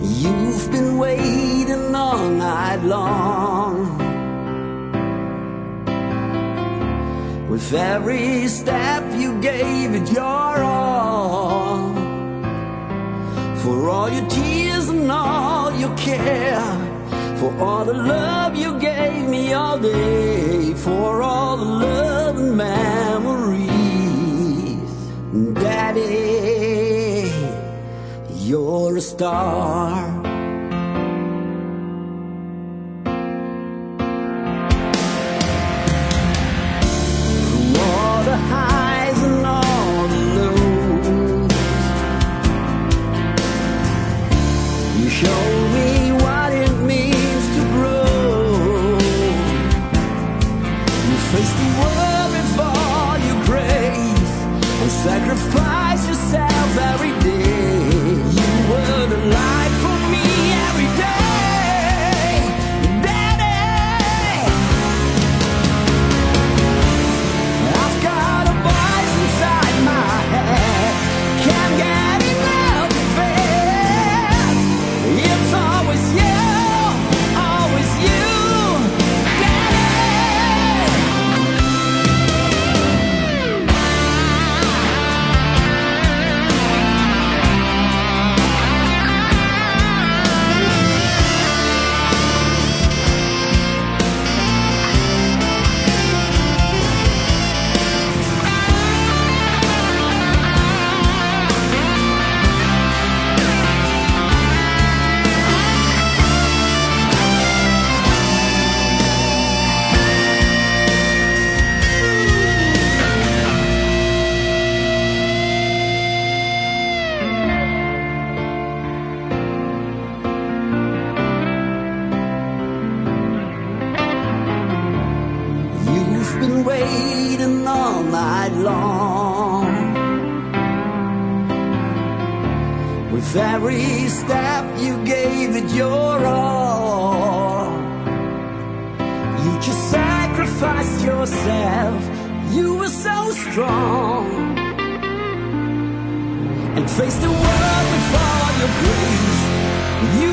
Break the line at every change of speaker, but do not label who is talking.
You've been waiting all night long. With every step you gave it your all. For all your tears and all your care. For all the love you gave me all day. For all the love and memories. Daddy, you're a star. Through all the highs and all the lows, you showed me what it means to grow. You faced the world with all your grace and sacrifice yourself every day. You were the light for me every day, Daddy. I've got a voice inside my head, can't get enough of it. It's always you, always you, Daddy. You've been waiting all night long. With every step you gave it your all. You just sacrificed yourself. You were so strong. And faced the world with all your grace. You